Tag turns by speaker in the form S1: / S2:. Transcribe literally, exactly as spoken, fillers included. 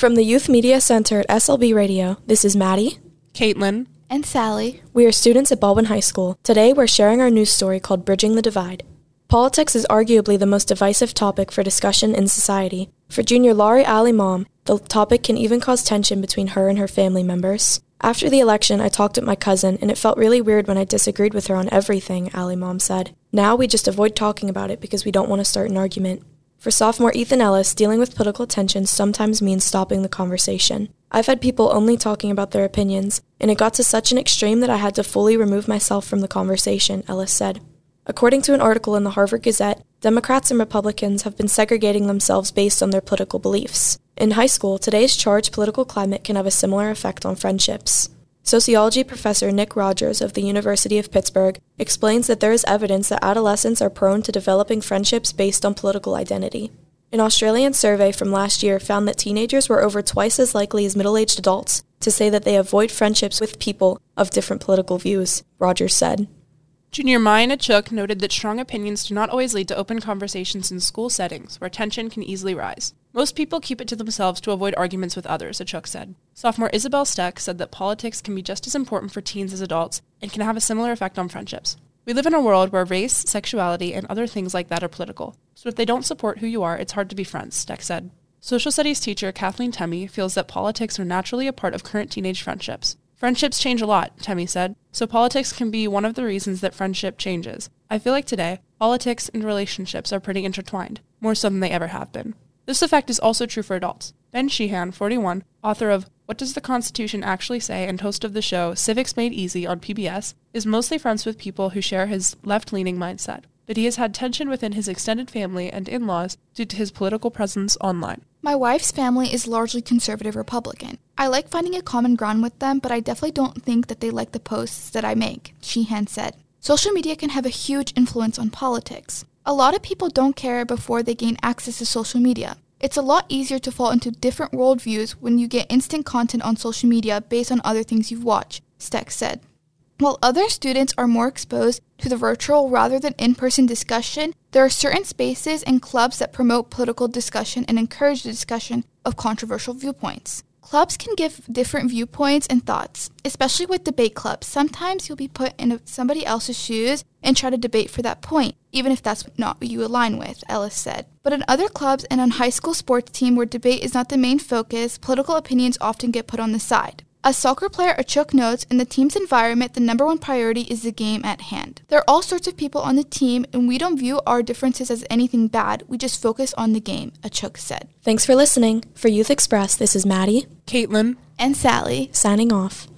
S1: From the Youth Media Center at S L B Radio, this is Maddie,
S2: Caitlin,
S3: and Sally.
S1: We are students at Baldwin High School. Today we're sharing our news story called Bridging the Divide. Politics is arguably the most divisive topic for discussion in society. For junior Laurie Ali Mom, the topic can even cause tension between her and her family members. After the election, I talked with my cousin, and it felt really weird when I disagreed with her on everything, Ali Mom said. Now we just avoid talking about it because we don't want to start an argument. For sophomore Ethan Ellis, dealing with political tension sometimes means stopping the conversation. I've had people only talking about their opinions, and it got to such an extreme that I had to fully remove myself from the conversation, Ellis said. According to an article in the Harvard Gazette, Democrats and Republicans have been segregating themselves based on their political beliefs. In high school, today's charged political climate can have a similar effect on friendships. Sociology professor Nick Rogers of the University of Pittsburgh explains that there is evidence that adolescents are prone to developing friendships based on political identity. An Australian survey from last year found that teenagers were over twice as likely as middle-aged adults to say that they avoid friendships with people of different political views, Rogers said.
S2: Junior Maya Nachuk noted that strong opinions do not always lead to open conversations in school settings, where tension can easily rise. Most people keep it to themselves to avoid arguments with others, Achuk said. Sophomore Isabel Steck said that politics can be just as important for teens as adults and can have a similar effect on friendships. We live in a world where race, sexuality, and other things like that are political, so if they don't support who you are, it's hard to be friends, Steck said. Social studies teacher Kathleen Temmie feels that politics are naturally a part of current teenage friendships. Friendships change a lot, Temmie said, so politics can be one of the reasons that friendship changes. I feel like today, politics and relationships are pretty intertwined, more so than they ever have been. This effect is also true for adults. Ben Sheehan, forty-one, author of What Does the Constitution Actually Say and host of the show Civics Made Easy on P B S, is mostly friends with people who share his left-leaning mindset, but he has had tension within his extended family and in-laws due to his political presence online.
S3: My wife's family is largely conservative Republican. I like finding a common ground with them, but I definitely don't think that they like the posts that I make, Sheehan said. Social media can have a huge influence on politics. A lot of people don't care before they gain access to social media. It's a lot easier to fall into different worldviews when you get instant content on social media based on other things you've watched, Steck said. While other students are more exposed to the virtual rather than in-person discussion, there are certain spaces and clubs that promote political discussion and encourage the discussion of controversial viewpoints. Clubs can give different viewpoints and thoughts, especially with debate clubs. Sometimes you'll be put in somebody else's shoes and try to debate for that point, even if that's not what you align with, Ellis said. But in other clubs and on high school sports team where debate is not the main focus, political opinions often get put on the side. As soccer player Achuk notes, in the team's environment, the number one priority is the game at hand. There are all sorts of people on the team, and we don't view our differences as anything bad. We just focus on the game, Achuk said.
S1: Thanks for listening. For Youth Express, this is Maddie,
S2: Caitlin,
S3: and Sally,
S1: signing off.